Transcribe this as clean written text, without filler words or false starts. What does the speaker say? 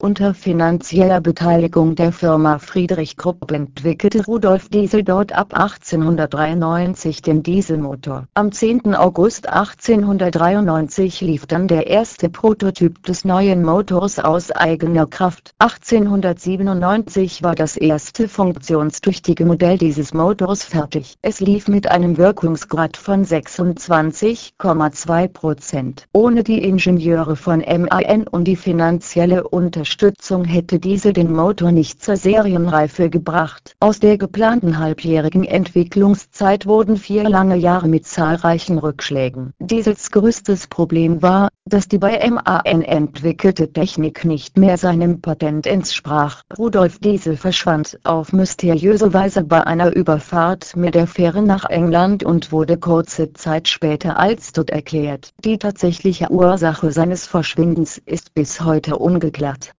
Unter finanzieller Beteiligung der Firma Friedrich Krupp entwickelte Rudolf Diesel dort ab 1893 den Dieselmotor. Am 10. August 1893 lief dann der erste Prototyp des neuen Motors aus eigener Kraft. 1897 war das erste funktionstüchtige Modell dieses Motors fertig. Es lief mit einem Wirkungsgrad von 26,2%. Ohne die Ingenieure von MAN und die finanzielle Unterstützung hätte Diesel den Motor nicht zur Serienreife gebracht. Aus der geplanten halbjährigen Entwicklungszeit wurden 4 lange Jahre mit zahlreichen Rückschlägen. Diesels größtes Problem war, dass die bei MAN entwickelte Technik nicht mehr seinem Patent entsprach. Rudolf Diesel verschwand auf mysteriöse Weise bei einer Überfahrt mit der Fähre nach England und wurde kurze Zeit später als tot erklärt. Die tatsächliche Ursache seines Verschwindens ist bis heute ungeklärt.